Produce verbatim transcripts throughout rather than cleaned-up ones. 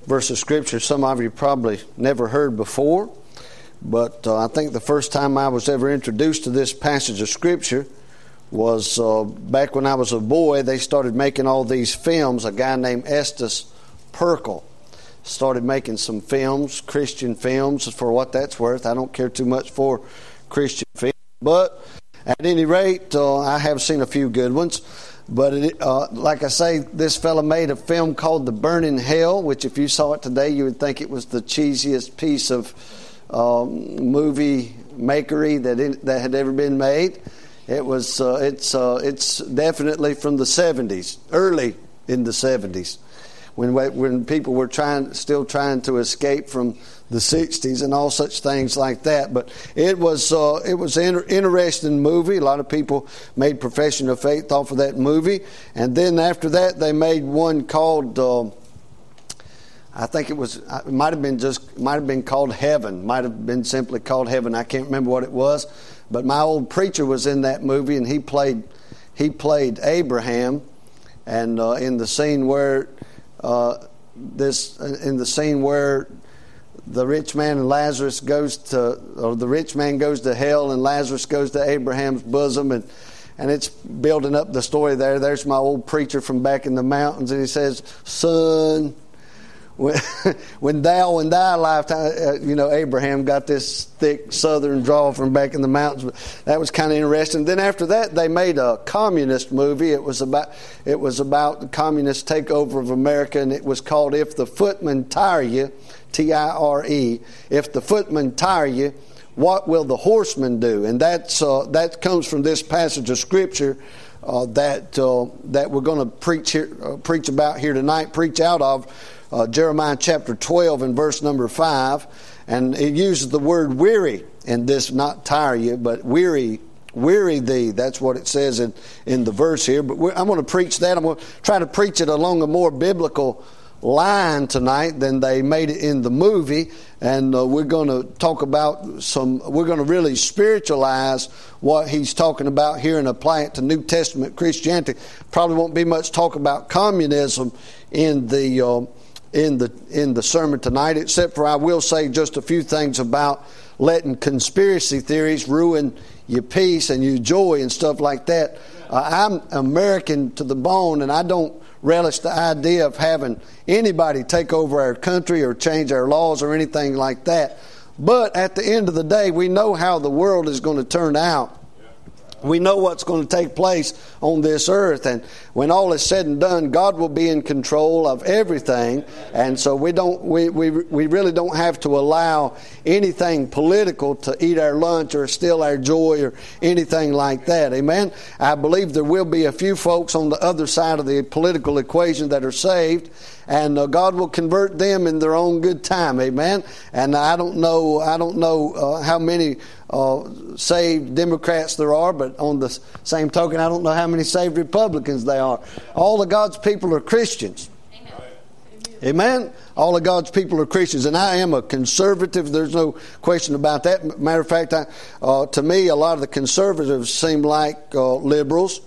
verse of Scripture some of you probably never heard before. But uh, I think the first time I was ever introduced to this passage of Scripture was uh, back when I was a boy. They started making all these films. A guy named Estes Perkel started making some films, Christian films, for what that's worth. I don't care too much for Christian films. But at any rate, uh, I have seen a few good ones. But it, uh, like I say, this fella made a film called The Burning Hell, which if you saw it today, you would think it was the cheesiest piece of um, movie makery that it, that had ever been made. It was uh, it's uh, it's definitely from the seventies, early in the seventies, when when people were trying still trying to escape from the sixties and all such things like that. But it was uh, it was an inter- interesting movie. A lot of people made profession of faith off of that movie. And then after that, they made one called uh, I think it was it might have been just might have been called Heaven. Might have been simply called Heaven. I can't remember what it was. But my old preacher was in that movie, and he played he played Abraham. And uh, in the scene where uh, this in the scene where the rich man and Lazarus goes to, or the rich man goes to hell and Lazarus goes to Abraham's bosom, and and it's building up the story there. There's my old preacher from back in the mountains, and he says, "Son, when, when thou in thy lifetime," uh, you know, Abraham got this thick southern drawl from back in the mountains. That was kind of interesting. Then after that, they made a communist movie. It was about it was about the communist takeover of America, and it was called If the Footmen Tire You. T I R E. If the footmen tire you, what will the horsemen do? And that's uh, that comes from this passage of Scripture uh, that uh, that we're going to preach here, uh, preach about here tonight. Preach out of uh, Jeremiah chapter twelve and verse number five, and it uses the word weary in this, not tire you, but weary. Weary thee. That's what it says in in the verse here. But we're, I'm going to preach that. I'm going to try to preach it along a more biblical line tonight than they made it in the movie, and uh, we're going to talk about some we're going to really spiritualize what he's talking about here and apply it to New Testament Christianity. Probably won't be much talk about communism in the uh, in the in the sermon tonight, except for I will say just a few things about letting conspiracy theories ruin your peace and your joy and stuff like that. uh, I'm American to the bone, and I don't relish the idea of having anybody take over our country or change our laws or anything like that. But at the end of the day, we know how the world is going to turn out. We know what's going to take place on this earth, and when all is said and done, God will be in control of everything. And so we don't, we we we really don't have to allow anything political to eat our lunch or steal our joy or anything like that. Amen. I believe there will be a few folks on the other side of the political equation that are saved, and uh, God will convert them in their own good time. Amen. And I don't know, I don't know uh, how many Uh, saved Democrats there are, but on the same token, I don't know how many saved Republicans they are. All of God's people are Christians. Amen. Amen. All of God's people are Christians, and I am a conservative. There's no question about that. Matter of fact, I, uh, to me, a lot of the conservatives seem like uh, liberals.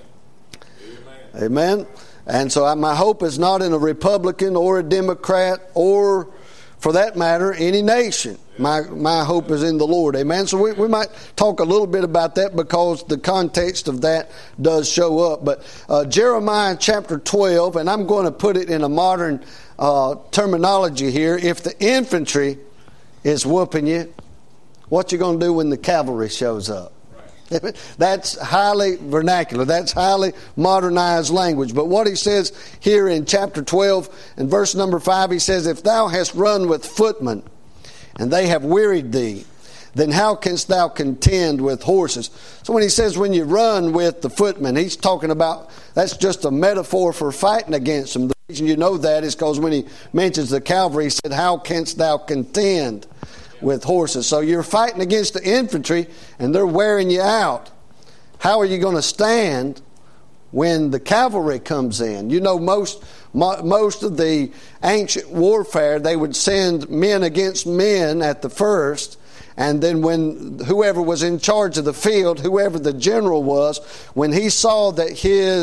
Amen. Amen. And so I, my hope is not in a Republican or a Democrat or, for that matter, any nation. My my hope is in the Lord. Amen. So we, we might talk a little bit about that because the context of that does show up. But uh, Jeremiah chapter twelve, and I'm going to put it in a modern uh, terminology here. If the infantry is whooping you, what you going to do when the cavalry shows up? That's highly vernacular. That's highly modernized language. But what he says here in chapter twelve and verse number five, he says, if thou hast run with footmen, and they have wearied thee, then how canst thou contend with horses? So when he says when you run with the footmen, he's talking about, that's just a metaphor for fighting against them. The reason you know that is because when he mentions the cavalry, he said, how canst thou contend with horses? So you're fighting against the infantry, and they're wearing you out. How are you going to stand when the cavalry comes in? You know, most most of the ancient warfare, they would send men against men at the first, and then when whoever was in charge of the field, whoever the general was, when he saw that his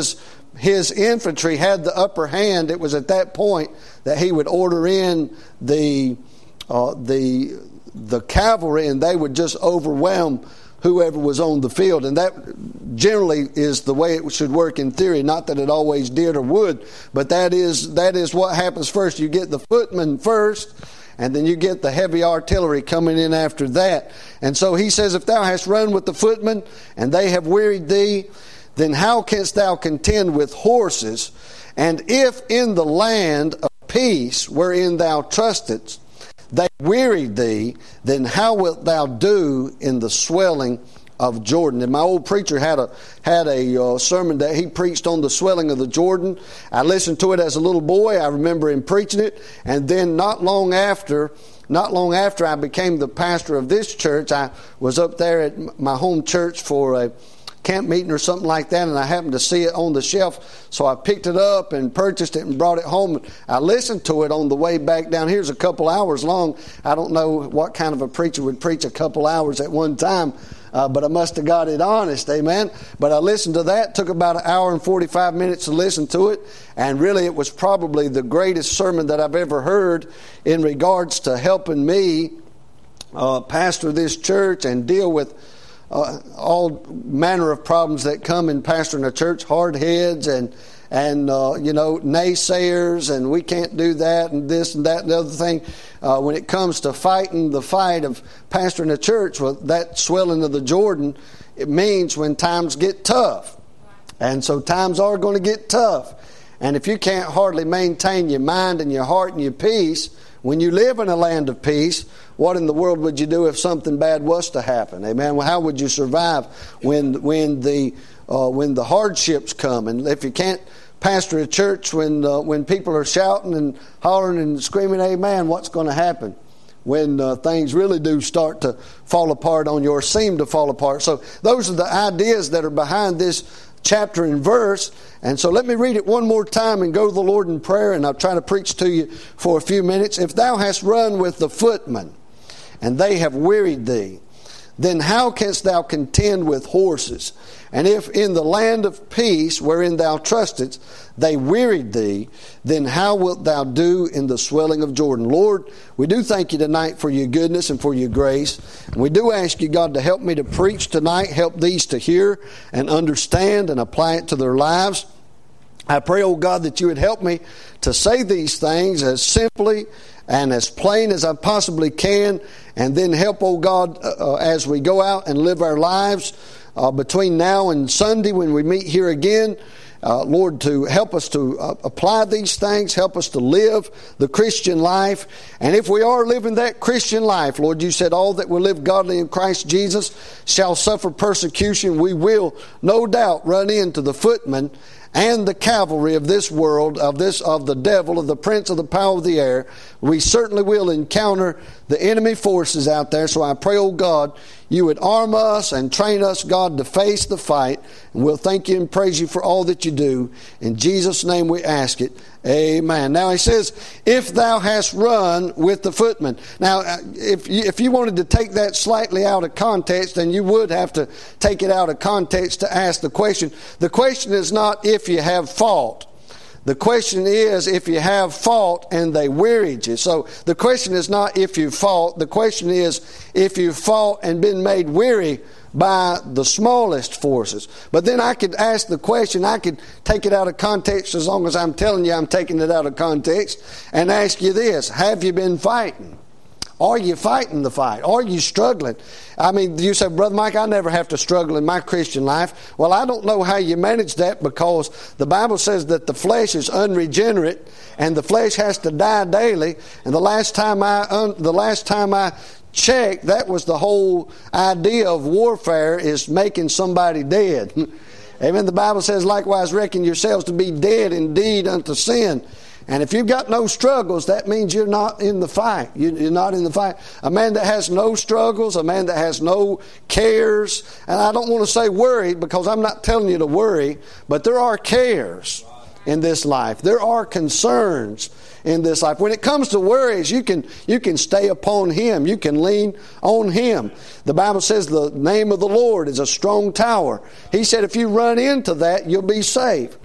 his infantry had the upper hand, it was at that point that he would order in the uh, the the cavalry, and they would just overwhelm whoever was on the field. And that generally is the way it should work in theory. Not that it always did or would, but that is that is what happens first. You get the footmen first, and then you get the heavy artillery coming in after that. And so he says, if thou hast run with the footmen, and they have wearied thee, then how canst thou contend with horses? And if in the land of peace wherein thou trustedst, they wearied thee, then how wilt thou do in the swelling of Jordan? And my old preacher had a had a uh, sermon that he preached on the swelling of the Jordan. I listened to it as a little boy. I remember him preaching it. And then not long after, not long after I became the pastor of this church, I was up there at my home church for a camp meeting or something like that, and I happened to see it on the shelf, so I picked it up and purchased it and brought it home. I listened to it on the way back down here. It's a couple hours long. I don't know what kind of a preacher would preach a couple hours at one time, uh, but I must have got it honest, amen. But I listened to that. It took about an hour and forty-five minutes to listen to it, and really it was probably the greatest sermon that I've ever heard in regards to helping me uh, pastor this church and deal with Uh, all manner of problems that come in pastoring a church, hard heads and and uh, you know naysayers, and we can't do that and this and that and the other thing. Uh, when it comes to fighting the fight of pastoring a church, well, that swelling of the Jordan, it means when times get tough, and so times are going to get tough. And if you can't hardly maintain your mind and your heart and your peace when you live in a land of peace, what in the world would you do if something bad was to happen? Amen. Well, how would you survive when when the uh, when the hardships come? And if you can't pastor a church when uh, when people are shouting and hollering and screaming, "Amen," what's going to happen when uh, things really do start to fall apart on you or seem to fall apart? So those are the ideas that are behind this chapter and verse. And so let me read it one more time and go to the Lord in prayer, and I'll try to preach to you for a few minutes. If thou hast run with the footmen, and they have wearied thee, then how canst thou contend with horses? And if in the land of peace wherein thou trustedst, they wearied thee, then how wilt thou do in the swelling of Jordan? Lord, we do thank you tonight for your goodness and for your grace. And we do ask you, God, to help me to preach tonight, help these to hear and understand and apply it to their lives. I pray, oh God, that you would help me to say these things as simply and as plain as I possibly can, and then help, oh God, uh, as we go out and live our lives uh, between now and Sunday when we meet here again, uh, Lord, to help us to uh, apply these things, help us to live the Christian life. And if we are living that Christian life, Lord, you said all that will live godly in Christ Jesus shall suffer persecution. We will no doubt run into the footmen and the cavalry of this world, of this of the devil, of the prince of the power of the air. We certainly will encounter the enemy forces out there. So I pray, oh God, you would arm us and train us, God, to face the fight. And we'll thank you and praise you for all that you do. In Jesus' name we ask it. Amen. Now he says, if thou hast run with the footmen. Now, if you, if you wanted to take that slightly out of context, then you would have to take it out of context to ask the question. The question is not if you have fought. The question is if you have fought and they wearied you. So the question is not if you fought. The question is if you fought and been made weary by the smallest forces. But then I could ask the question, I could take it out of context as long as I'm telling you I'm taking it out of context, and ask you this: have you been fighting? Are you fighting the fight? Are you struggling? I mean, you say, Brother Mike, I never have to struggle in my Christian life. Well, I don't know how you manage that, because the Bible says that the flesh is unregenerate and the flesh has to die daily. And the last time I, un, the last time I checked, that was the whole idea of warfare, is making somebody dead. Amen. The Bible says, likewise, reckon yourselves to be dead indeed unto sin. And if you've got no struggles, that means you're not in the fight. You're not in the fight. A man that has no struggles, a man that has no cares, and I don't want to say worried, because I'm not telling you to worry, but there are cares in this life. There are concerns in this life. When it comes to worries, you can you can stay upon Him. You can lean on Him. The Bible says the name of the Lord is a strong tower. He said if you run into that, you'll be safe.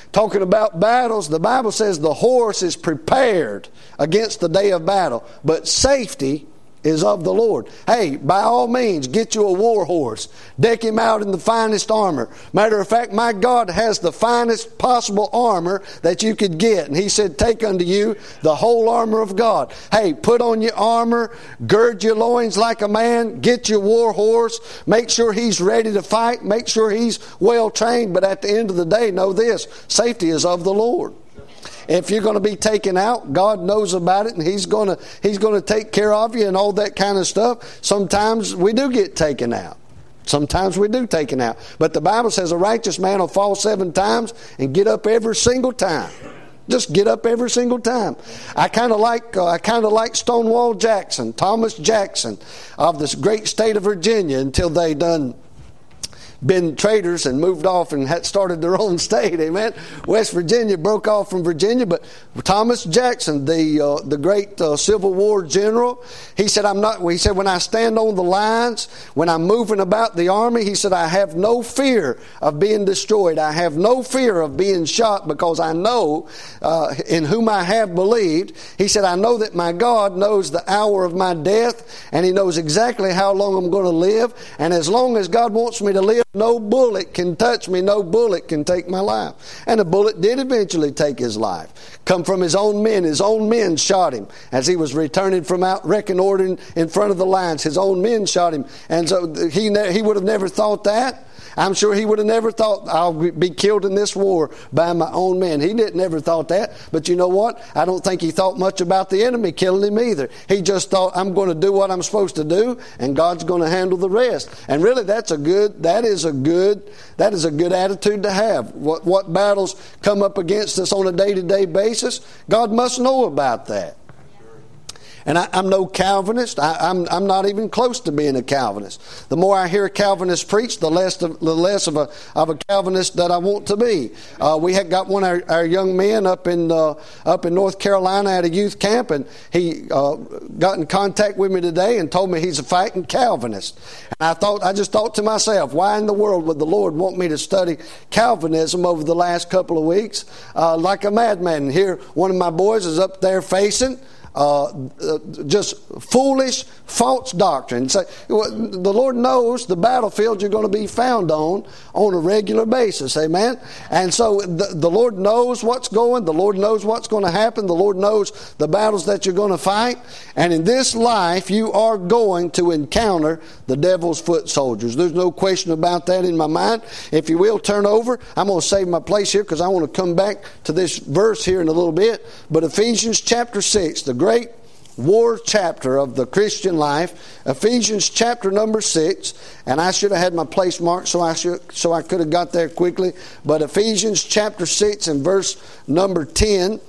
talking about battles, the Bible says the horse is prepared against the day of battle, but safety is of the Lord. Hey, by all means, get you a war horse. Deck him out in the finest armor. Matter of fact, my God has the finest possible armor that you could get. And He said, take unto you the whole armor of God. Hey, put on your armor, gird your loins like a man, get your war horse, make sure he's ready to fight, make sure he's well trained. But at the end of the day, know this, safety is of the Lord. If you're going to be taken out, God knows about it, and He's going to He's going to take care of you and all that kind of stuff. Sometimes we do get taken out. Sometimes we do taken out. But the Bible says a righteous man will fall seven times and get up every single time. Just get up every single time. I kind of like uh, I kind of like Stonewall Jackson, Thomas Jackson, of this great state of Virginia, until they done been traders and moved off and had started their own state. Amen. West Virginia broke off from Virginia, but Thomas Jackson, the uh, the great uh, Civil War general, he said, "I'm not." He said, "When I stand on the lines, when I'm moving about the army, he said, I have no fear of being destroyed. I have no fear of being shot, because I know uh, in whom I have believed." He said, "I know that my God knows the hour of my death, and He knows exactly how long I'm going to live. And as long as God wants me to live, no bullet can touch me. No bullet can take my life." And the bullet did eventually take his life. Come from his own men. His own men shot him as he was returning from out reconnoitering in front of the lines. His own men shot him. And so he, ne- he would have never thought that. I'm sure he would have never thought, I'll be killed in this war by my own men. He didn't never thought that. But you know what? I don't think he thought much about the enemy killing him either. He just thought, I'm going to do what I'm supposed to do, and God's going to handle the rest. And really, that's a good, that is a good, that is a good attitude to have. What, what battles come up against us on a day-to-day basis, God must know about that. And I, I'm no Calvinist. I, I'm, I'm not even close to being a Calvinist. The more I hear Calvinists preach, the less of, the less of a of a Calvinist that I want to be. Uh, we had got one of our, our young men up in uh, up in North Carolina at a youth camp, and he uh, got in contact with me today and told me he's a fighting Calvinist. And I thought, I just thought to myself, why in the world would the Lord want me to study Calvinism over the last couple of weeks uh, like a madman? And here, one of my boys is up there facing Uh, uh, just foolish, false doctrine. So, the Lord knows the battlefield you're going to be found on on a regular basis. Amen? And so the, the Lord knows what's going. The Lord knows what's going to happen. The Lord knows the battles that you're going to fight. And in this life, you are going to encounter the devil's foot soldiers. There's no question about that in my mind. If you will, turn over. I'm going to save my place here because I want to come back to this verse here in a little bit. But Ephesians chapter six, the great war chapter of the Christian life, Ephesians chapter number six, and I should have had my place marked so I should so I could have got there quickly. But Ephesians chapter six and verse number ten.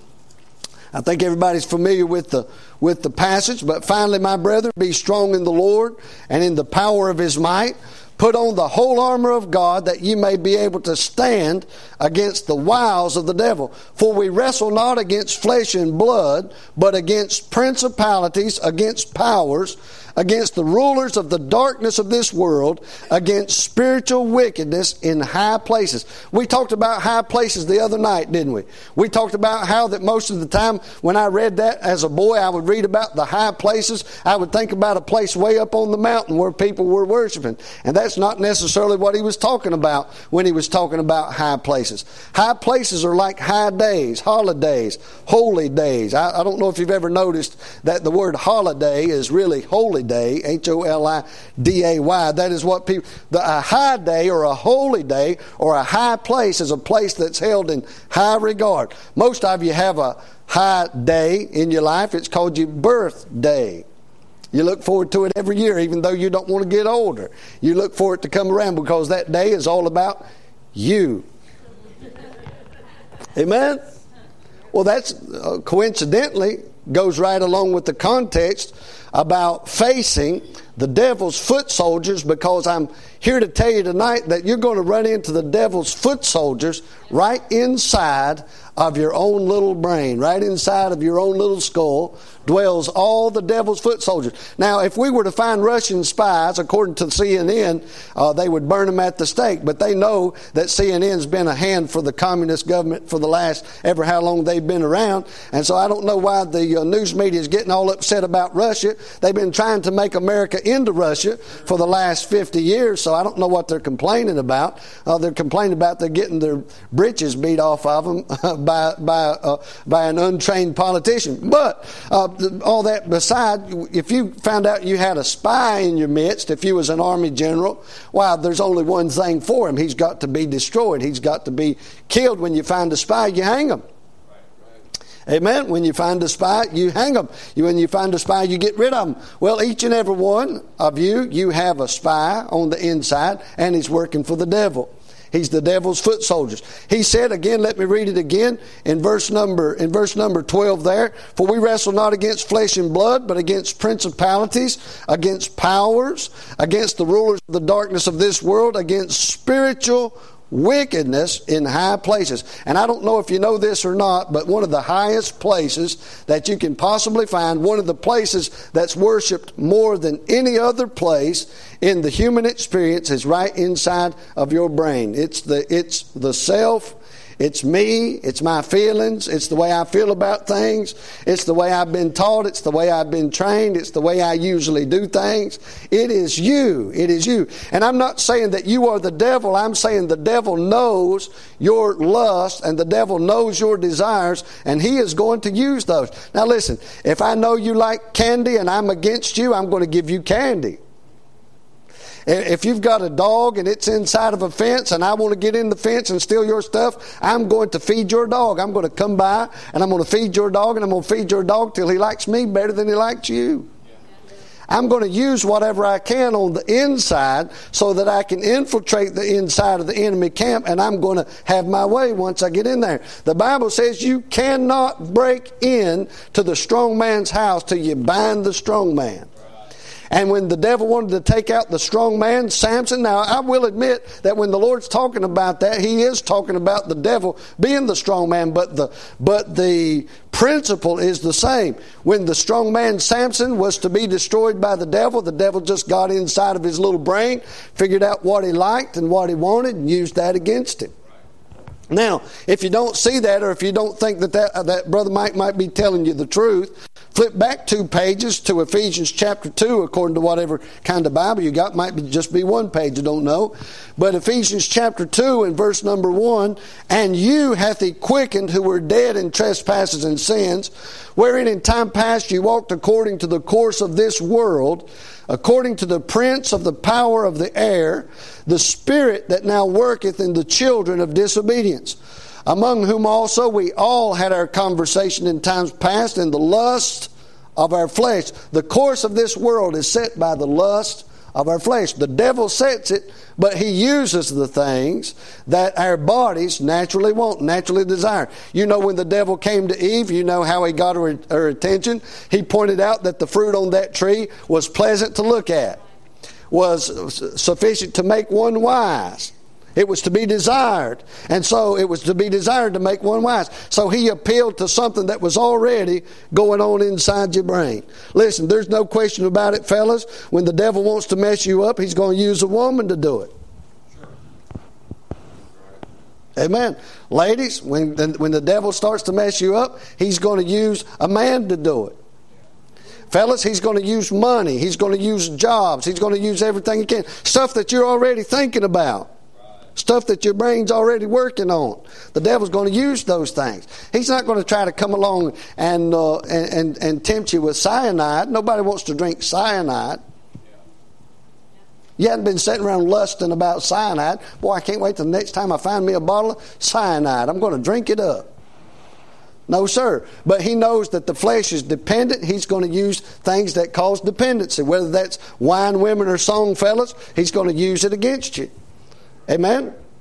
I think everybody's familiar with the with the passage. But finally, my brethren, be strong in the Lord and in the power of His might. Put on the whole armor of God, that ye may be able to stand against the wiles of the devil. For we wrestle not against flesh and blood, but against principalities, against powers, against the rulers of the darkness of this world, against spiritual wickedness in high places. We talked about high places the other night, didn't we? We talked about how that most of the time when I read that as a boy, I would read about the high places. I would think about a place way up on the mountain where people were worshiping. And that's not necessarily what he was talking about when he was talking about high places. High places are like high days, holidays, holy days. I, I don't know if you've ever noticed that the word holiday is really holy day, H O L I D A Y. That is what people, the, a high day or a holy day or a high place is a place that's held in high regard. Most of you have a high day in your life. It's called your birthday. You look forward to it every year, even though you don't want to get older. You look for it to come around because that day is all about you. Amen? Well, that's uh, coincidentally goes right along with the context about facing the devil's foot soldiers, because I'm here to tell you tonight that you're going to run into the devil's foot soldiers right inside of your own little brain. Right inside of your own little skull dwells all the devil's foot soldiers. Now, if we were to find Russian spies, according to C N N, uh, they would burn them at the stake. But they know that C N N's been a hand for the communist government for the last ever how long they've been around. And so I don't know why the uh, news media is getting all upset about Russia. They've been trying to make America into Russia for the last fifty years. So I don't know what they're complaining about. Uh, they're complaining about they're getting their britches beat off of them uh, by by uh, by an untrained politician. But uh, all that beside, if you found out you had a spy in your midst, if you was an army general, wow, there's only one thing for him. He's got to be destroyed. He's got to be killed. When you find a spy, you hang him. Amen. When you find a spy, you hang them. When you find a spy, you get rid of them. Well, each and every one of you, you have a spy on the inside, and he's working for the devil. He's the devil's foot soldiers. He said again, let me read it again in verse number in verse number twelve there. For we wrestle not against flesh and blood, but against principalities, against powers, against the rulers of the darkness of this world, against spiritual wickedness in high places. And I don't know if you know this or not, but one of the highest places that you can possibly find, one of the places that's worshipped more than any other place in the human experience, is right inside of your brain. It's the it's the self. It's me, it's my feelings, it's the way I feel about things, it's the way I've been taught, it's the way I've been trained, it's the way I usually do things. It is you, it is you. And I'm not saying that you are the devil, I'm saying the devil knows your lust and the devil knows your desires, and he is going to use those. Now listen, if I know you like candy and I'm against you, I'm going to give you candy. If you've got a dog and it's inside of a fence and I want to get in the fence and steal your stuff, I'm going to feed your dog. I'm going to come by and I'm going to feed your dog, and I'm going to feed your dog till he likes me better than he likes you. I'm going to use whatever I can on the inside so that I can infiltrate the inside of the enemy camp, and I'm going to have my way once I get in there. The Bible says you cannot break in to the strong man's house till you bind the strong man. And when the devil wanted to take out the strong man, Samson, now I will admit that when the Lord's talking about that, he is talking about the devil being the strong man, but the but the principle is the same. When the strong man Samson was to be destroyed by the devil, the devil just got inside of his little brain, figured out what he liked and what he wanted, and used that against him. Now, if you don't see that, or if you don't think that, that that Brother Mike might be telling you the truth, flip back two pages to Ephesians chapter two, according to whatever kind of Bible you got. Might be just be one page, I don't know. But Ephesians chapter two and verse number one, and you hath he quickened who were dead in trespasses and sins, wherein in time past you walked according to the course of this world, according to the prince of the power of the air, the spirit that now worketh in the children of disobedience, among whom also we all had our conversation in times past in the lust of our flesh. The course of this world is set by the lust of our flesh. The devil sets it, but he uses the things that our bodies naturally want, naturally desire. You know, when the devil came to Eve, you know how he got her, her attention. He pointed out that the fruit on that tree was pleasant to look at, was sufficient to make one wise. It was to be desired. And so it was to be desired to make one wise. So he appealed to something that was already going on inside your brain. Listen, there's no question about it, fellas. When the devil wants to mess you up, he's going to use a woman to do it. Amen. Ladies, when the, when the devil starts to mess you up, he's going to use a man to do it. Fellas, he's going to use money. He's going to use jobs. He's going to use everything he can. Stuff that you're already thinking about. Stuff that your brain's already working on. The devil's going to use those things. He's not going to try to come along and, uh, and, and, and tempt you with cyanide. Nobody wants to drink cyanide. You haven't been sitting around lusting about cyanide. Boy, I can't wait till the next time I find me a bottle of cyanide. I'm going to drink it up. No, sir. But he knows that the flesh is dependent. He's going to use things that cause dependency. Whether that's wine, women, or song, fellas, he's going to use it against you. Amen?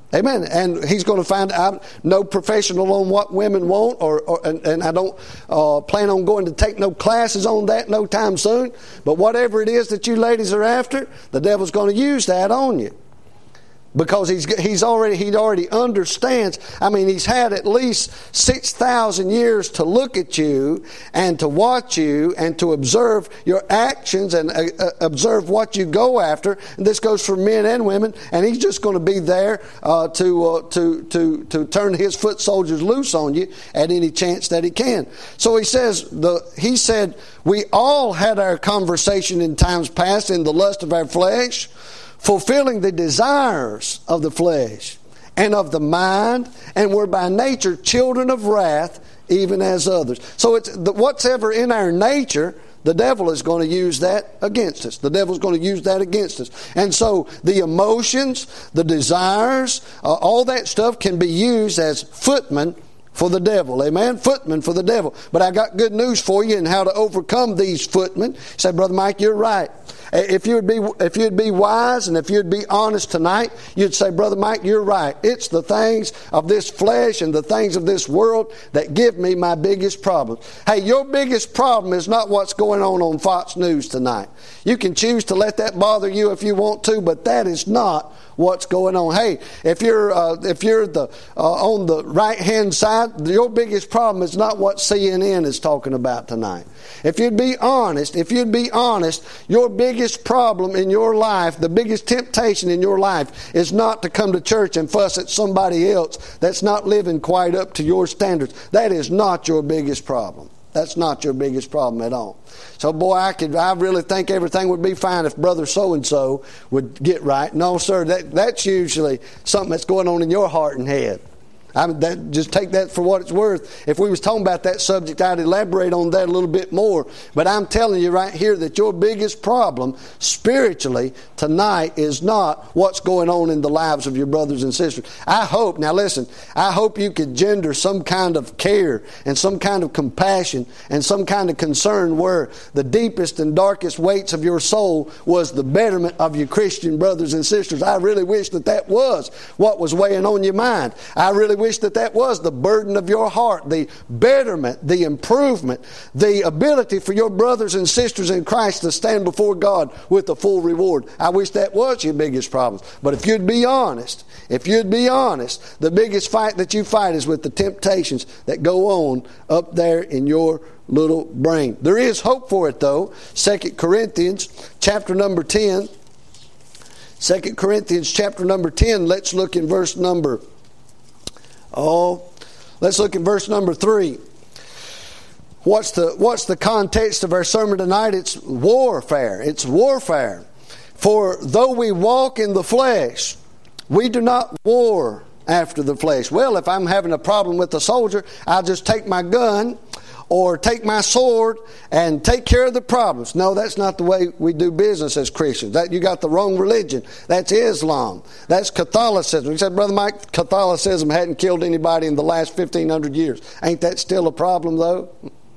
Amen. And he's going to find out, no professional on what women want, or, or and, and I don't uh, plan on going to take no classes on that no time soon. But whatever it is that you ladies are after, the devil's going to use that on you. Because he's he's already he already understands. I mean, he's had at least six thousand years to look at you and to watch you and to observe your actions and uh, observe what you go after. And this goes for men and women. And he's just going to be there uh, to uh, to to to turn his foot soldiers loose on you at any chance that he can. So he says the he said we all had our conversation in times past in the lust of our flesh, fulfilling the desires of the flesh and of the mind, and were by nature children of wrath, even as others. So it's the, whatever in our nature, the devil is going to use that against us. The devil's going to use that against us. And so the emotions, the desires, uh, all that stuff can be used as footmen for the devil. Amen? Footmen for the devil. But I got good news for you in how to overcome these footmen. You say, Brother Mike, you're right. If you would be if you'd be wise and if you'd be honest tonight, you'd say, Brother Mike, you're right. It's the things of this flesh and the things of this world that give me my biggest problems. Hey, your biggest problem is not what's going on on Fox News tonight. You can choose to let that bother you if you want to, but that is not what's going on. Hey, if you're uh, if you're the uh, on the right hand side, your biggest problem is not what C N N is talking about tonight. If you'd be honest, if you'd be honest, your biggest problem in your life, the biggest temptation in your life, is not to come to church and fuss at somebody else that's not living quite up to your standards. That is not your biggest problem. That's not your biggest problem at all. So, boy, I could, I really think everything would be fine if Brother so-and-so would get right. No, sir, that, that's usually something that's going on in your heart and head. I mean, that, just take that for what it's worth. If we was talking about that subject, I'd elaborate on that a little bit more. But I'm telling you right here that your biggest problem spiritually tonight is not what's going on in the lives of your brothers and sisters. I hope, now listen, I hope you could gender some kind of care and some kind of compassion and some kind of concern where the deepest and darkest weights of your soul was the betterment of your Christian brothers and sisters. I really wish that that was what was weighing on your mind. I really wish that that was the burden of your heart, the betterment, the improvement, the ability for your brothers and sisters in Christ to stand before God with a full reward. I wish that was your biggest problem. But if you'd be honest, if you'd be honest, the biggest fight that you fight is with the temptations that go on up there in your little brain. There is hope for it though. Second Corinthians chapter number ten. Second Corinthians chapter number ten. Let's look in verse number Oh, let's look at verse number three. What's the what's the context of our sermon tonight? It's warfare. It's warfare. For though we walk in the flesh, we do not war after the flesh. Well, if I'm having a problem with a soldier, I'll just take my gun or take my sword and take care of the problems. No, that's not the way we do business as Christians. That you got the wrong religion. That's Islam. That's Catholicism. You said, Brother Mike, Catholicism hadn't killed anybody in the last fifteen hundred years. Ain't that still a problem, though?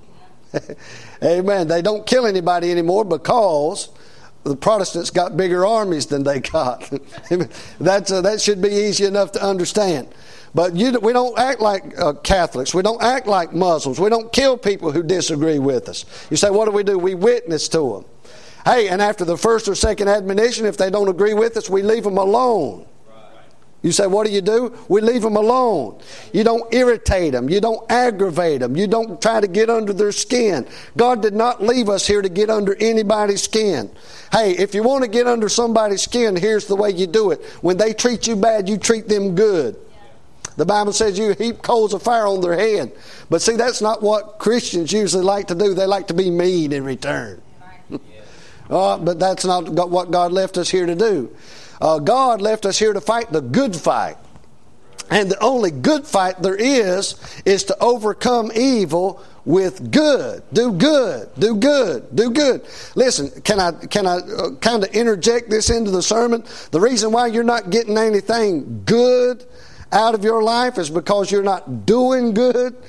Amen. They don't kill anybody anymore because the Protestants got bigger armies than they got. That's uh, that should be easy enough to understand. But you, we don't act like uh, Catholics. We don't act like Muslims. We don't kill people who disagree with us. You say, what do we do? We witness to them. Hey, and after the first or second admonition, if they don't agree with us, we leave them alone. You say, what do you do? We leave them alone. You don't irritate them. You don't aggravate them. You don't try to get under their skin. God did not leave us here to get under anybody's skin. Hey, if you want to get under somebody's skin, here's the way you do it. When they treat you bad, you treat them good. The Bible says you heap coals of fire on their head. But see, that's not what Christians usually like to do. They like to be mean in return. uh, but that's not what God left us here to do. Uh, God left us here to fight the good fight. And the only good fight there is, is to overcome evil with good. Do good. Do good. Do good. Listen, can I can I uh, kind of interject this into the sermon? The reason why you're not getting anything good out of your life is because you're not doing good.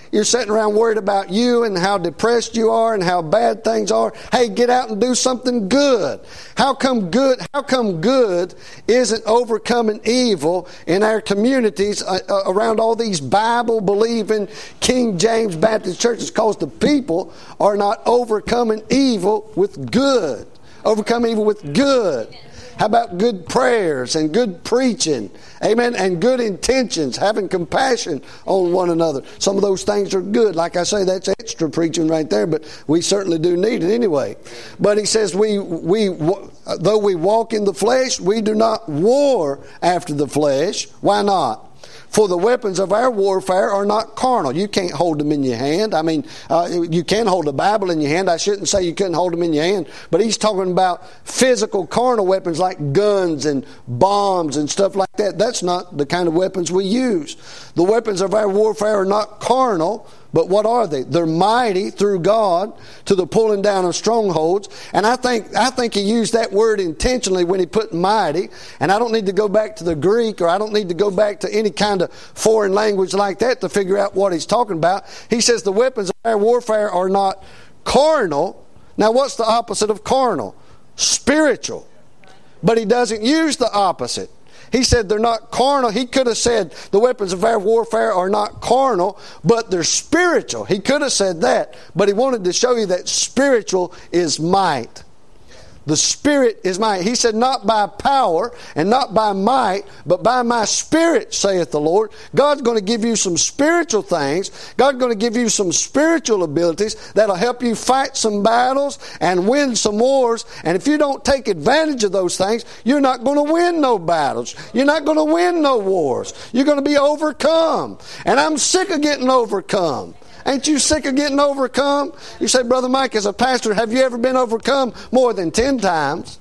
You're sitting around worried about you and how depressed you are and how bad things are. Hey, get out and do something good. How come good, how come good isn't overcoming evil in our communities uh, uh, around all these Bible-believing King James Baptist churches? Because the people are not overcoming evil with good. Overcome evil with good. How about good prayers and good preaching? Amen. And good intentions, having compassion on one another. Some of those things are good. Like I say, that's extra preaching right there, but we certainly do need it anyway. But he says, we, we, though we walk in the flesh, we do not war after the flesh. Why not? For the weapons of our warfare are not carnal. You can't hold them in your hand. I mean, uh, you can hold a Bible in your hand. I shouldn't say you couldn't hold them in your hand. But he's talking about physical carnal weapons like guns and bombs and stuff like that. That's not the kind of weapons we use. The weapons of our warfare are not carnal. But what are they? They're mighty through God to the pulling down of strongholds. And I think I think he used that word intentionally when he put mighty. And I don't need to go back to the Greek, or I don't need to go back to any kind of foreign language like that to figure out what he's talking about. He says the weapons of our warfare are not carnal. Now what's the opposite of carnal? Spiritual. But he doesn't use the opposite. He said they're not carnal. He could have said the weapons of our warfare are not carnal, but they're spiritual. He could have said that, but he wanted to show you that spiritual is might. The Spirit is might. He said, not by power and not by might, but by my Spirit, saith the Lord. God's going to give you some spiritual things. God's going to give you some spiritual abilities that'll help you fight some battles and win some wars. And if you don't take advantage of those things, you're not going to win no battles. You're not going to win no wars. You're going to be overcome. And I'm sick of getting overcome. Ain't you sick of getting overcome? You say, Brother Mike, as a pastor, have you ever been overcome more than ten times?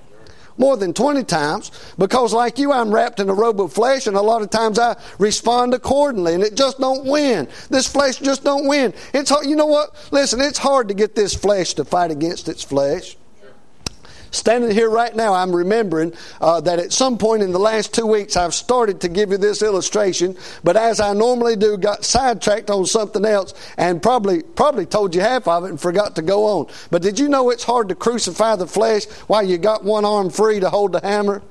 More than twenty times? Because like you, I'm wrapped in a robe of flesh, and a lot of times I respond accordingly, and it just don't win. This flesh just don't win. It's hard, you know what? Listen, it's hard to get this flesh to fight against its flesh. Standing here right now, I'm remembering uh, that at some point in the last two weeks, I've started to give you this illustration, but as I normally do, got sidetracked on something else and probably probably told you half of it and forgot to go on. But did you know it's hard to crucify the flesh while you got one arm free to hold the hammer?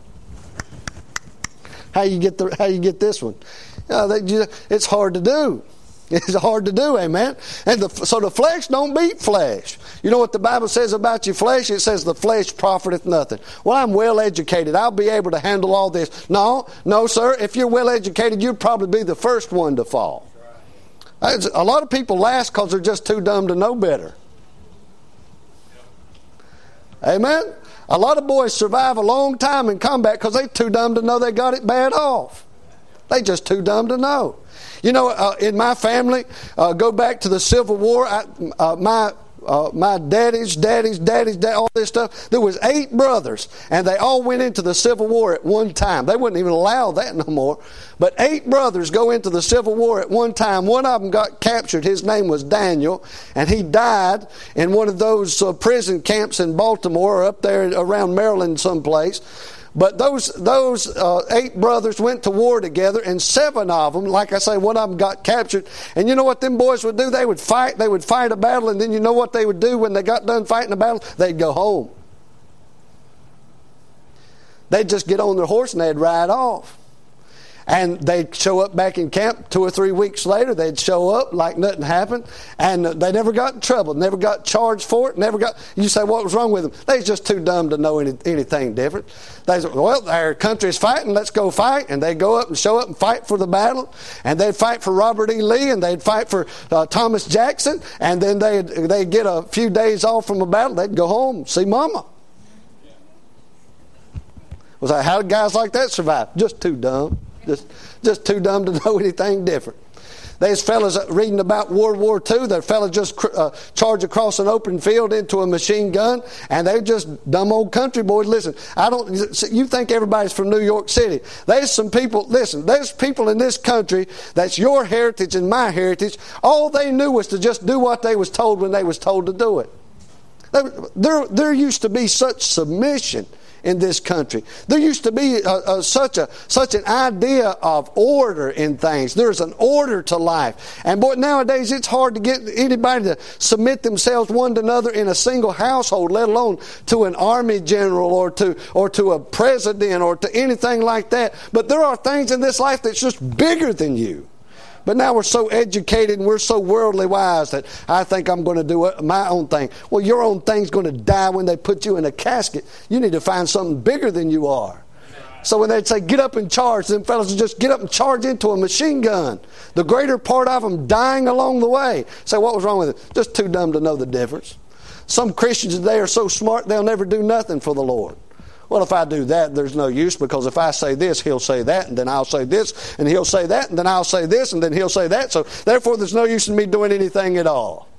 How you get the how you get this one? Uh, they, it's hard to do. It's hard to do, amen? And the, so the flesh don't beat flesh. You know what the Bible says about your flesh? It says the flesh profiteth nothing. Well, I'm well educated. I'll be able to handle all this. No, no, sir. If you're well educated, you'd probably be the first one to fall. A lot of people last because they're just too dumb to know better. Amen? A lot of boys survive a long time in combat because they're too dumb to know they got it bad off. They just too dumb to know. You know, uh, in my family, uh, go back to the Civil War, I, uh, my uh, my daddy's, daddy's, daddy's, dad, all this stuff, there was eight brothers, and they all went into the Civil War at one time. They wouldn't even allow that no more. But eight brothers go into the Civil War at one time. One of them got captured. His name was Daniel, and he died in one of those uh, prison camps in Baltimore or up there around Maryland someplace. But those those uh, eight brothers went to war together, and seven of them, like I say, one of them got captured. And you know what them boys would do? They would fight. They would fight a battle, and then you know what they would do when they got done fighting a battle? They'd go home. They'd just get on their horse and they'd ride off. And they'd show up back in camp two or three weeks later. They'd show up like nothing happened. And they never got in trouble. Never got charged for it. Never got. You say, what was wrong with them? They was just too dumb to know any, anything different. They said, well, our country's fighting. Let's go fight. And they'd go up and show up and fight for the battle. And they'd fight for Robert E. Lee. And they'd fight for uh, Thomas Jackson. And then they'd, they'd get a few days off from the battle. They'd go home, see Mama. Was like, how did guys like that survive? Just too dumb. Just, just too dumb to know anything different. There's fellas reading about World War Two. Their fellas just uh, charge across an open field into a machine gun, and they're just dumb old country boys. Listen, I don't. You think everybody's from New York City? There's some people. Listen, there's people in this country that's your heritage and my heritage. All they knew was to just do what they was told when they was told to do it. There, there used to be such submission in this country. There used to be a, a, such a such an idea of order in things. There's an order to life. And boy, nowadays it's hard to get anybody to submit themselves one to another in a single household, let alone to an army general or to or to a president or to anything like that. But there are things in this life that's just bigger than you. But now we're so educated and we're so worldly wise that I think I'm going to do my own thing. Well, your own thing's going to die when they put you in a casket. You need to find something bigger than you are. So when they'd say, get up and charge, them fellas would just get up and charge into a machine gun. The greater part of them dying along the way. Say, what was wrong with it? Just too dumb to know the difference. Some Christians today are so smart they'll never do nothing for the Lord. Well, if I do that, there's no use, because if I say this, he'll say that, and then I'll say this, and he'll say that, and then I'll say this, and then he'll say that. So therefore, there's no use in me doing anything at all.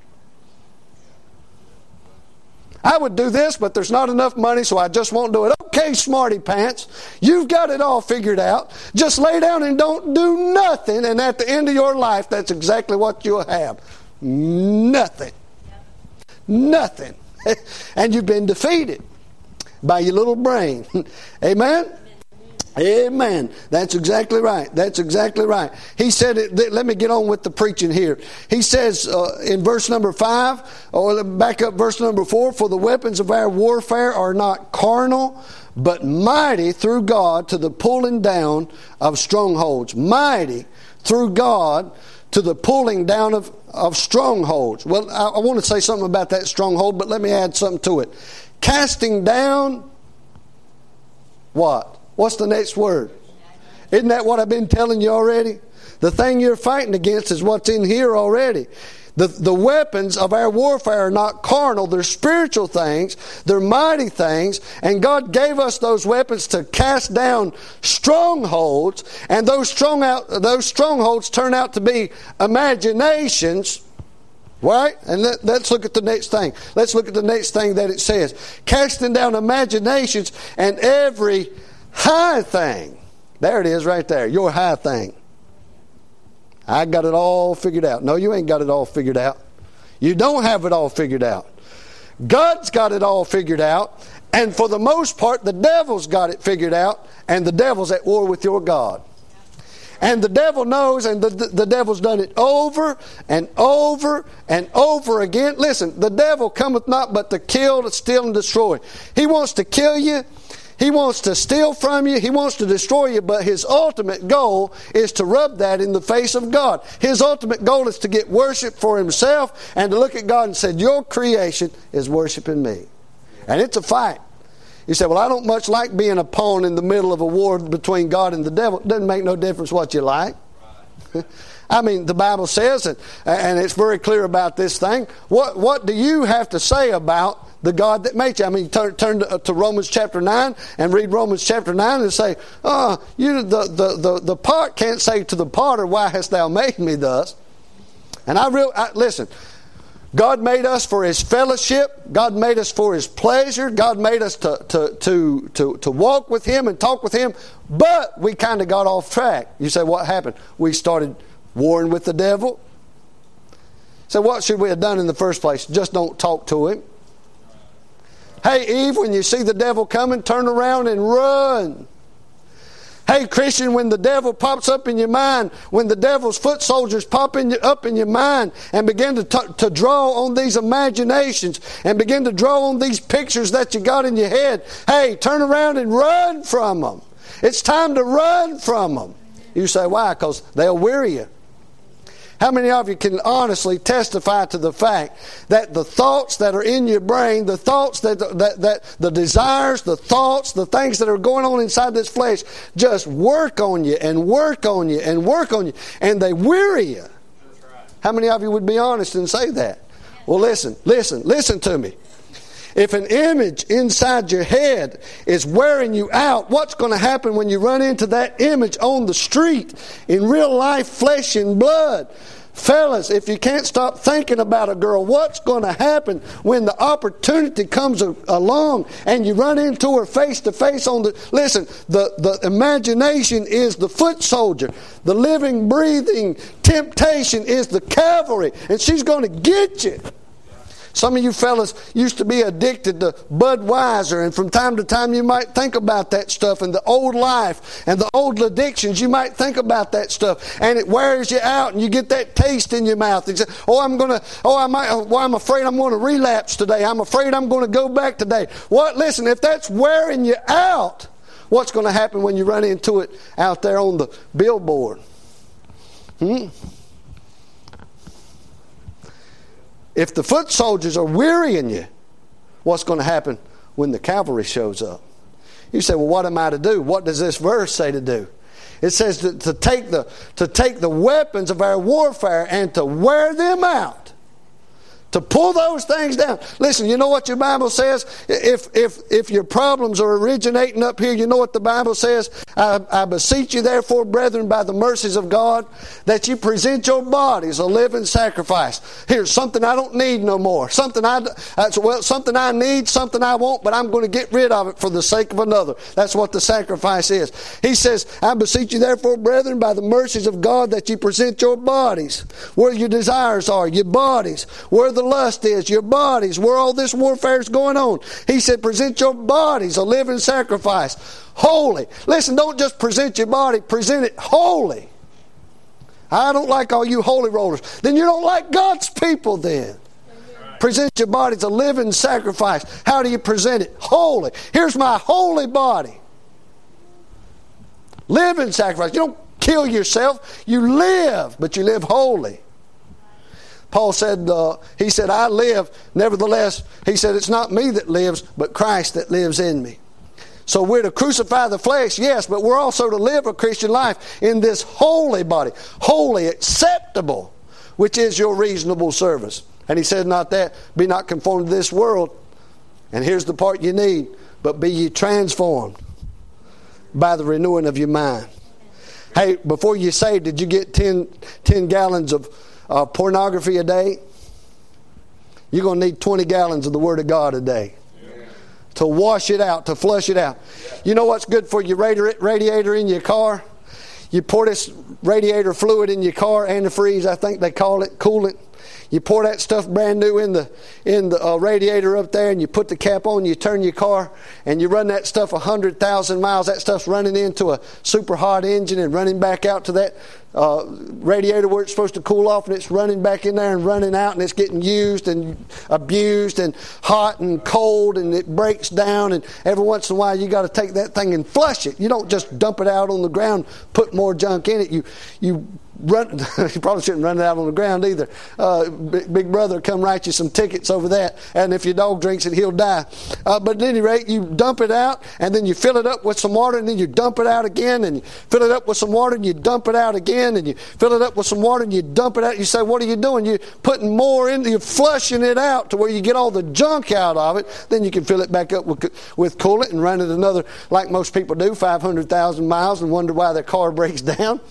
I would do this, but there's not enough money, so I just won't do it. Okay, smarty pants, you've got it all figured out. Just lay down and don't do nothing, and at the end of your life, that's exactly what you'll have. Nothing. Nothing. And you've been defeated by your little brain. Amen? Amen. That's exactly right. That's exactly right. He said it. Let me get on with the preaching here. He says uh, in verse number five, or back up verse number four, for the weapons of our warfare are not carnal, but mighty through God to the pulling down of strongholds. Mighty through God to the pulling down of, of strongholds. Well, I, I want to say something about that stronghold, but let me add something to it. Casting down what? What's the next word? Isn't that what I've been telling you already? The thing you're fighting against is what's in here already. The, the weapons of our warfare are not carnal. They're spiritual things. They're mighty things. And God gave us those weapons to cast down strongholds. And those, strong out, those strongholds turn out to be imaginations. Right? And let, let's look at the next thing. Let's look at the next thing that it says. Casting down imaginations and every high thing. There it is right there. Your high thing. I got it all figured out. No, you ain't got it all figured out. You don't have it all figured out. God's got it all figured out. And for the most part, the devil's got it figured out. And the devil's at war with your God. And the devil knows, and the, the, the devil's done it over and over and over again. Listen, the devil cometh not but to kill, to steal, and destroy. He wants to kill you. He wants to steal from you. He wants to destroy you. But his ultimate goal is to rub that in the face of God. His ultimate goal is to get worship for himself and to look at God and say, your creation is worshiping me. And it's a fight. You say, well, I don't much like being a pawn in the middle of a war between God and the devil. It doesn't make no difference what you like. Right. I mean, the Bible says, and, and it's very clear about this thing. What, what do you have to say about the God that made you? I mean, turn, turn to, to Romans chapter nine and read Romans chapter nine and say, oh, you, the, the, the, the pot can't say to the potter, why hast thou made me thus? And I really, I, listen, God made us for His fellowship. God made us for His pleasure. God made us to, to, to, to, to walk with Him and talk with Him. But we kind of got off track. You say, what happened? We started warring with the devil. So what should we have done in the first place? Just don't talk to him. Hey, Eve, when you see the devil coming, turn around and run. Hey, Christian, when the devil pops up in your mind, when the devil's foot soldiers pop in your, up in your mind and begin to, t- to draw on these imaginations and begin to draw on these pictures that you got in your head, hey, turn around and run from them. It's time to run from them. You say, why? Because they'll weary you. How many of you can honestly testify to the fact that the thoughts that are in your brain, the thoughts that, that, that the desires, the thoughts, the things that are going on inside this flesh just work on you and work on you and work on you, and they weary you? That's right. How many of you would be honest and say that? Well, listen, listen, listen to me. If an image inside your head is wearing you out, what's going to happen when you run into that image on the street in real life, flesh and blood? Fellas, if you can't stop thinking about a girl, what's going to happen when the opportunity comes along and you run into her face to face on the... Listen, the, the imagination is the foot soldier. The living, breathing temptation is the cavalry. And she's going to get you. Some of you fellas used to be addicted to Budweiser, and from time to time you might think about that stuff and the old life and the old addictions. You might think about that stuff, and it wears you out, and you get that taste in your mouth. And you say, "Oh, I'm gonna. Oh, I might. Well, I'm afraid I'm going to relapse today. I'm afraid I'm going to go back today." What? Listen, if that's wearing you out, what's going to happen when you run into it out there on the billboard? Hmm. If the foot soldiers are wearying you, what's going to happen when the cavalry shows up? You say, well, what am I to do? What does this verse say to do? It says to, to take the to take the weapons of our warfare and to wear them out. To pull those things down. Listen, you know what your Bible says? If if if your problems are originating up here, you know what the Bible says? I, I beseech you therefore, brethren, by the mercies of God, that you present your bodies a living sacrifice. Here's something I don't need no more. Something I, well, something I need, something I want, but I'm going to get rid of it for the sake of another. That's what the sacrifice is. He says, I beseech you therefore, brethren, by the mercies of God, that you present your bodies, where your desires are, your bodies, where the the lust is, your bodies, where all this warfare is going on. He said, present your bodies a living sacrifice, holy. Listen, don't just present your body, present it holy. I don't like all you holy rollers. Then you don't like God's people then. Right. Present your body as a living sacrifice. How do you present it? Holy. Here's my holy body. Living sacrifice. You don't kill yourself. You live, but you live holy. Paul said, uh, he said, I live, nevertheless, he said, it's not me that lives, but Christ that lives in me. So we're to crucify the flesh, yes, but we're also to live a Christian life in this holy body, holy, acceptable, which is your reasonable service. And he said, not that, be not conformed to this world. And here's the part you need, but be ye transformed by the renewing of your mind. Hey, before you saved, did you get ten, ten gallons of Uh, pornography a day? You're going to need twenty gallons of the Word of God a day. Yeah. To wash it out, to flush it out. Yeah. You know what's good for your radiator in your car? You pour this radiator fluid in your car, antifreeze, I think they call it, coolant. You pour that stuff brand new in the in the uh, radiator up there, and you put the cap on, you turn your car, and you run that stuff one hundred thousand miles. That stuff's running into a super hot engine and running back out to that uh, radiator where it's supposed to cool off, and it's running back in there and running out, and it's getting used and abused and hot and cold, and it breaks down, and every once in a while you got to take that thing and flush it. You don't just dump it out on the ground, put more junk in it. You you Run, you probably shouldn't run it out on the ground either. Uh, big, big brother come write you some tickets over that, and if your dog drinks it, he'll die. Uh, but at any rate, you dump it out, and then you fill it up with some water, and then you dump it out again, and you fill it up with some water, and you dump it out again, and you fill it up with some water, and you dump it out. You say, what are you doing? You're putting more in, you're flushing it out to where you get all the junk out of it. Then you can fill it back up with, with coolant and run it another, like most people do, five hundred thousand miles and wonder why their car breaks down.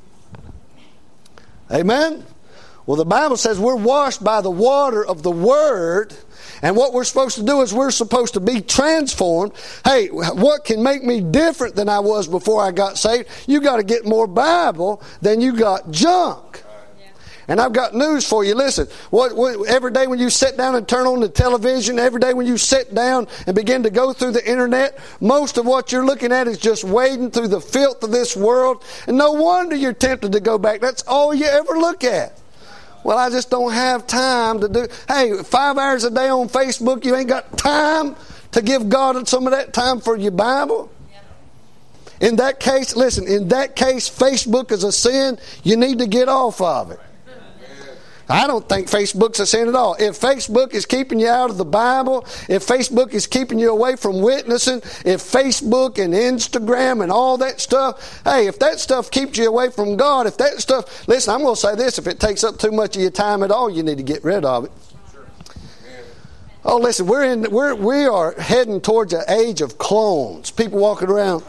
Amen? Well, the Bible says we're washed by the water of the Word, and what we're supposed to do is we're supposed to be transformed. Hey, what can make me different than I was before I got saved? You got to get more Bible than you got junk. And I've got news for you. Listen, what, what, every day when you sit down and turn on the television, every day when you sit down and begin to go through the internet, most of what you're looking at is just wading through the filth of this world. And no wonder you're tempted to go back. That's all you ever look at. Well, I just don't have time to do. Hey, five hours a day on Facebook, you ain't got time to give God some of that time for your Bible? In that case, listen, in that case, Facebook is a sin. You need to get off of it. I don't think Facebook's a sin at all. If Facebook is keeping you out of the Bible, if Facebook is keeping you away from witnessing, if Facebook and Instagram and all that stuff, hey, if that stuff keeps you away from God, if that stuff, listen, I'm going to say this, if it takes up too much of your time at all, you need to get rid of it. Oh, listen, we're in, we're, we are heading towards an age of clones. People walking around.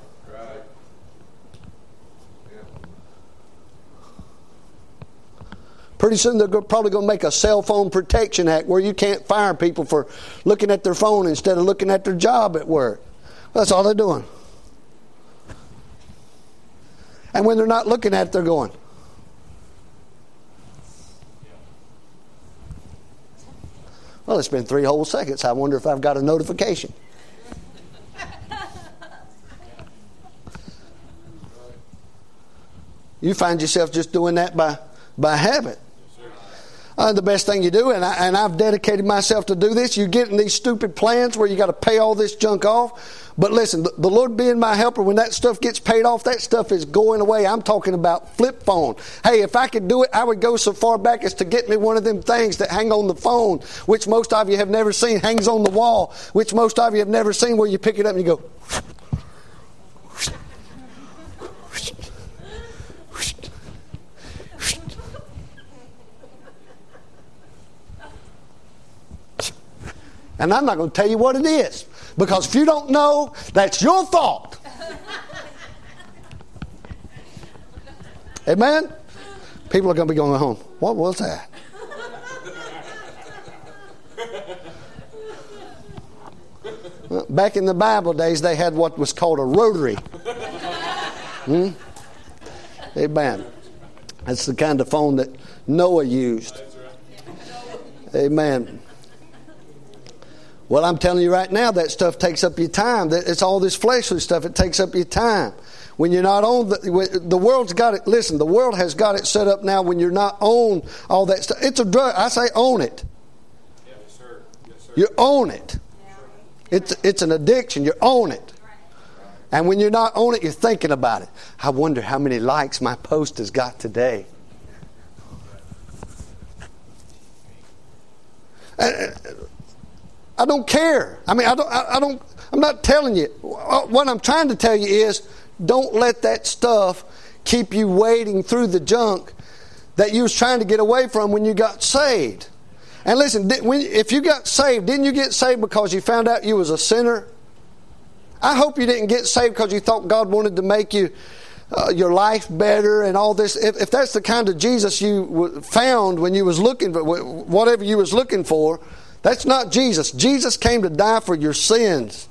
Pretty soon they're probably going to make a cell phone protection act where you can't fire people for looking at their phone instead of looking at their job at work. That's all they're doing. And when they're not looking at it, they're going. Well, it's been three whole seconds. I wonder if I've got a notification. You find yourself just doing that by, by habit. Uh, the best thing you do, and, I, and I've dedicated myself to do this, you get in these stupid plans where you got to pay all this junk off. But listen, the, the Lord being my helper, when that stuff gets paid off, that stuff is going away. I'm talking about flip phone. Hey, if I could do it, I would go so far back as to get me one of them things that hang on the phone, which most of you have never seen, hangs on the wall, which most of you have never seen, where you pick it up and you go... And I'm not going to tell you what it is. Because if you don't know, that's your fault. Amen? People are going to be going home. What was that? Well, back in the Bible days, they had what was called a rotary. Hmm? Amen. That's the kind of phone that Noah used. Amen. Well, I'm telling you right now, that stuff takes up your time. It's all this fleshly stuff. It takes up your time. When you're not on, the, the world's got it. Listen, the world has got it set up now when you're not on all that stuff. It's a drug. I say own it. Yes, sir. Yes, sir. You own it. It's, it's an addiction. You own it. And when you're not on it, you're thinking about it. I wonder how many likes my post has got today. And, I don't care. I mean, I don't, I, I don't, I'm not telling you. What I'm trying to tell you is, don't let that stuff keep you wading through the junk that you was trying to get away from when you got saved. And listen, when, if you got saved, didn't you get saved because you found out you was a sinner? I hope you didn't get saved because you thought God wanted to make you uh, your life better and all this. If, if that's the kind of Jesus you found when you was looking for whatever you was looking for, that's not Jesus. Jesus came to die for your sins.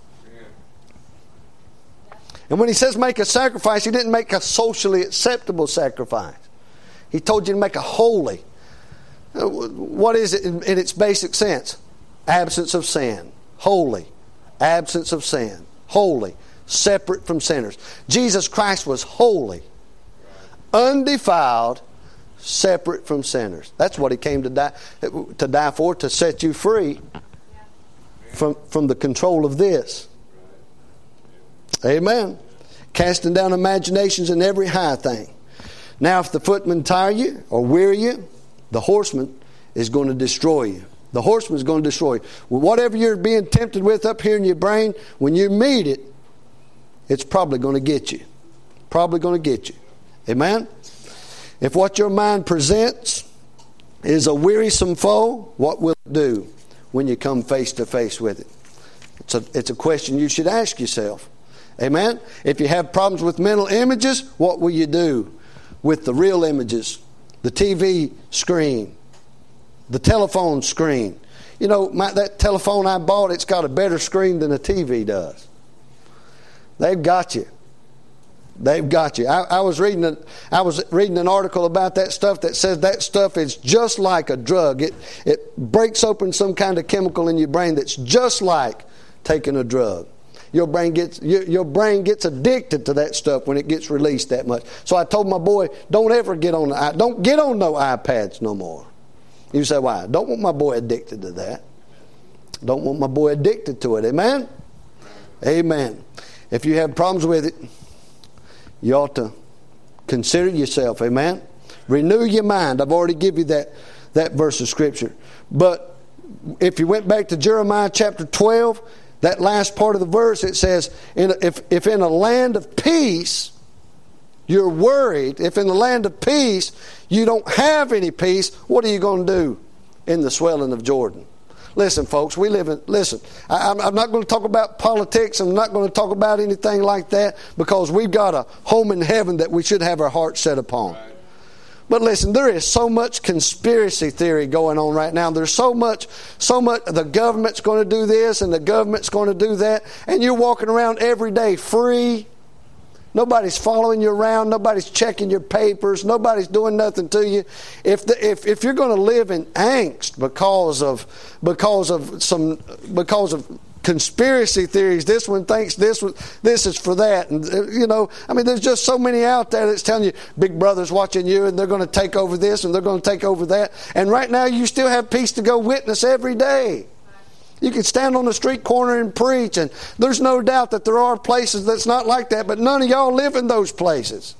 And when he says make a sacrifice, he didn't make a socially acceptable sacrifice. He told you to make a holy. What is it in, in its basic sense? Absence of sin. Holy. Absence of sin. Holy. Separate from sinners. Jesus Christ was holy. Undefiled. Separate from sinners. That's what he came to die to die for, to set you free from, from the control of this. Amen. Casting down imaginations and every high thing. Now if the footmen tire you or weary you, the horseman is going to destroy you. The horseman is going to destroy you. Well, whatever you're being tempted with up here in your brain, when you meet it, it's probably going to get you. Probably going to get you. Amen? If what your mind presents is a wearisome foe, what will it do when you come face to face with it? It's a, it's a question you should ask yourself. Amen? If you have problems with mental images, what will you do with the real images? The T V screen, the telephone screen. You know, my, that telephone I bought, it's got a better screen than a T V does. They've got you. They've got you. I, I was reading a, I was reading an article about that stuff that says that stuff is just like a drug. It it breaks open some kind of chemical in your brain that's just like taking a drug. Your brain gets your, your brain gets addicted to that stuff when it gets released that much. So I told my boy, don't ever get on the don't get on no iPads no more. You say why? Don't want my boy addicted to that. Don't want my boy addicted to it. Amen? Amen. If you have problems with it, you ought to consider yourself. Amen? Renew your mind. I've already given you that, that verse of Scripture. But if you went back to Jeremiah chapter twelve, that last part of the verse, it says, if, if in a land of peace you're worried, if in the land of peace you don't have any peace, what are you going to do in the swelling of Jordan? Listen, folks, we live in, listen, I, I'm not going to talk about politics. I'm not going to talk about anything like that because we've got a home in heaven that we should have our heart set upon. Right. But listen, there is so much conspiracy theory going on right now. There's so much, so much, the government's going to do this and the government's going to do that. And you're walking around every day free. Nobody's following you around. Nobody's checking your papers. Nobody's doing nothing to you. If the, if if you're going to live in angst because of because of some because of conspiracy theories, this one thinks this one this is for that, and you know, I mean, there's just so many out there that's telling you Big Brother's watching you, and they're going to take over this, and they're going to take over that. And right now, you still have peace to go witness every day. You can stand on the street corner and preach, and there's no doubt that there are places that's not like that, but none of y'all live in those places.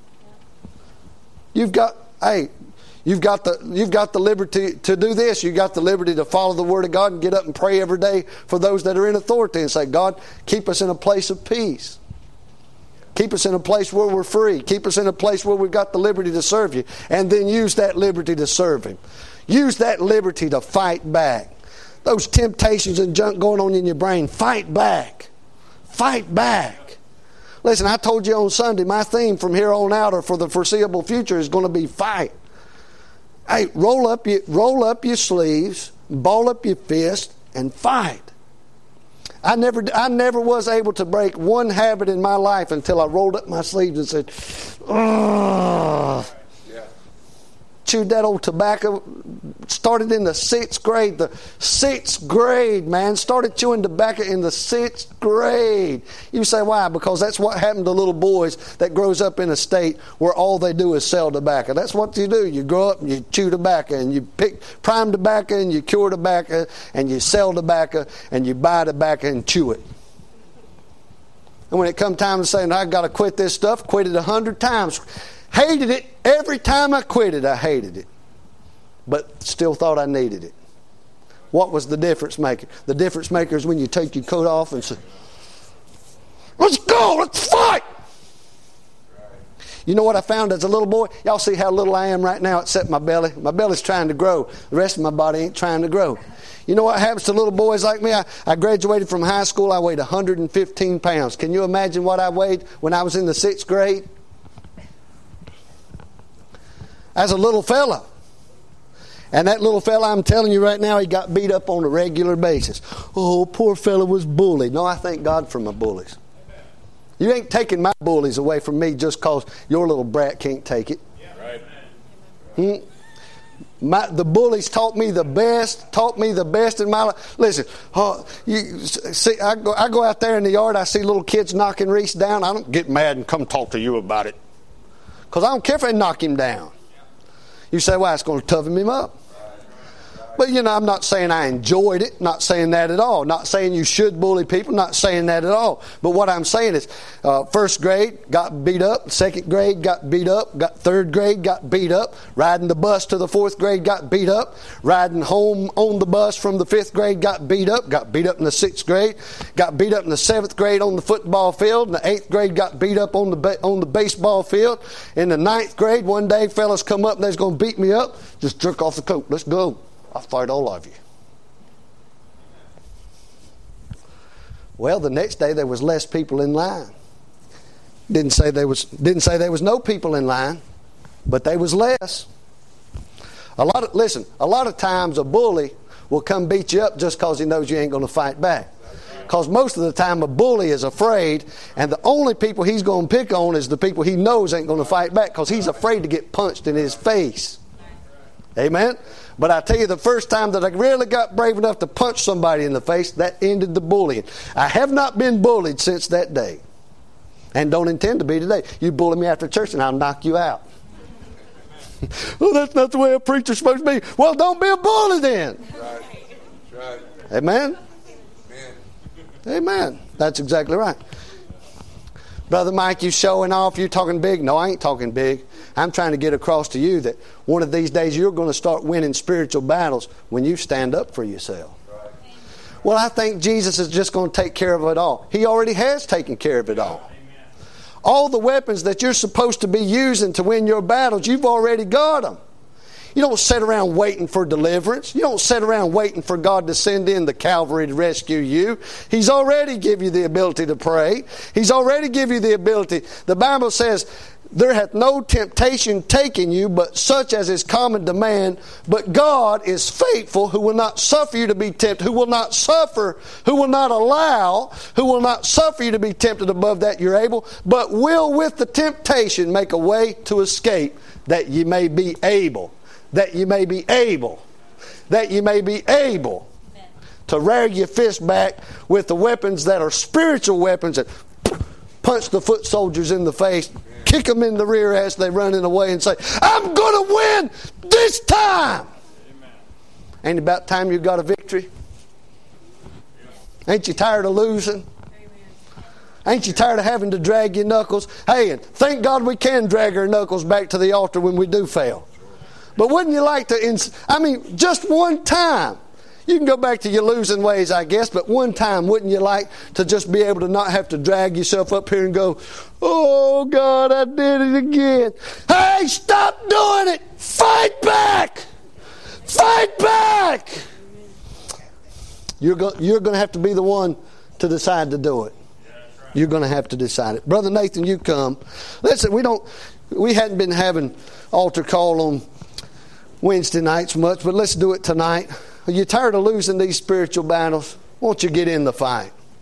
You've got, hey, you've got the you've got the liberty to do this. You've got the liberty to follow the Word of God and get up and pray every day for those that are in authority and say, God, keep us in a place of peace. Keep us in a place where we're free. Keep us in a place where we've got the liberty to serve you. And then use that liberty to serve Him. Use that liberty to fight back. Those temptations and junk going on in your brain, fight back. Fight back. Listen, I told you on Sunday, my theme from here on out or for the foreseeable future is going to be fight. Hey, roll up your, roll up your sleeves, ball up your fist, and fight. I never, I never was able to break one habit in my life until I rolled up my sleeves and said, ugh. Chewed that old tobacco. Started in the sixth grade. The sixth grade, man. Started chewing tobacco in the sixth grade. You say, why? Because that's what happened to little boys that grows up in a state where all they do is sell tobacco. That's what you do. You grow up and you chew tobacco and you pick prime tobacco and you cure tobacco and you sell tobacco and you buy tobacco and chew it. And when it come time to saying, I've got to quit this stuff, quit it a hundred times. Hated it. Every time I quit it, I hated it. But still thought I needed it. What was the difference maker? The difference maker is when you take your coat off and say, let's go, let's fight. You know what I found as a little boy? Y'all see how little I am right now except my belly? My belly's trying to grow. The rest of my body ain't trying to grow. You know what happens to little boys like me? I, I graduated from high school. I weighed one hundred fifteen pounds. Can you imagine what I weighed when I was in the sixth grade? As a little fella. And that little fella, I'm telling you right now, he got beat up on a regular basis. Oh, poor fella was bullied. No, I thank God for my bullies. You ain't taking my bullies away from me just because your little brat can't take it. Hmm? My, the bullies taught me the best, taught me the best in my life. Listen, uh, you see, I go, I go out there in the yard, I see little kids knocking Reese down. I don't get mad and come talk to you about it. Because I don't care if they knock him down. You say, well, it's going to toughen him up. But, you know, I'm not saying I enjoyed it. Not saying that at all. Not saying you should bully people. Not saying that at all. But what I'm saying is, uh, first grade, got beat up. Second grade, got beat up. Got third grade, got beat up. Riding the bus to the fourth grade, got beat up. Riding home on the bus from the fifth grade, got beat up. Got beat up in the sixth grade. Got beat up in the seventh grade on the football field. In the eighth grade, got beat up on the ba- on the baseball field. In the ninth grade, one day, fellas come up and they's going to beat me up. Just jerk off the coat. Let's go. I'll fight all of you. Well, the next day there was less people in line. Didn't say there was didn't say there was no people in line, but there was less. A lot of listen, a lot of times a bully will come beat you up just because he knows you ain't going to fight back. Because most of the time a bully is afraid, and the only people he's going to pick on is the people he knows ain't going to fight back because he's afraid to get punched in his face. Amen? But I tell you, the first time that I really got brave enough to punch somebody in the face, that ended the bullying. I have not been bullied since that day. And don't intend to be today. You bully me after church and I'll knock you out. Well, that's not the way a preacher's supposed to be. Well, don't be a bully then. Right. Right. Amen? Amen? Amen. That's exactly right. Brother Mike, you showing off, you talking big? No, I ain't talking big. I'm trying to get across to you that one of these days you're going to start winning spiritual battles when you stand up for yourself. Right. Well, I think Jesus is just going to take care of it all. He already has taken care of it all. Amen. All the weapons that you're supposed to be using to win your battles, you've already got them. You don't sit around waiting for deliverance. You don't sit around waiting for God to send in the Calvary to rescue you. He's already given you the ability to pray. He's already given you the ability. The Bible says, there hath no temptation taken you, but such as is common to man. But God is faithful, who will not suffer you to be tempted, who will not suffer, who will not allow, who will not suffer you to be tempted above that you're able, but will with the temptation make a way to escape, that ye may be able, that ye may be able, that ye may be able to rear your fist back with the weapons that are spiritual weapons that punch the foot soldiers in the face, kick them in the rear as they running away, and say, I'm going to win this time. Amen. Ain't it about time you got a victory? Ain't you tired of losing? Amen. Ain't you tired of having to drag your knuckles? Hey, and thank God we can drag our knuckles back to the altar when we do fail. But wouldn't you like to, ins- I mean, just one time. You can go back to your losing ways, I guess, but one time, wouldn't you like to just be able to not have to drag yourself up here and go, oh, God, I did it again. Hey, stop doing it. Fight back. Fight back. You're go- you're going to have to be the one to decide to do it. You're going to have to decide it. Brother Nathan, you come. Listen, we don't, we hadn't been having altar call on Wednesday nights much, but let's do it tonight. Are you tired of losing these spiritual battles? Won't you get in the fight?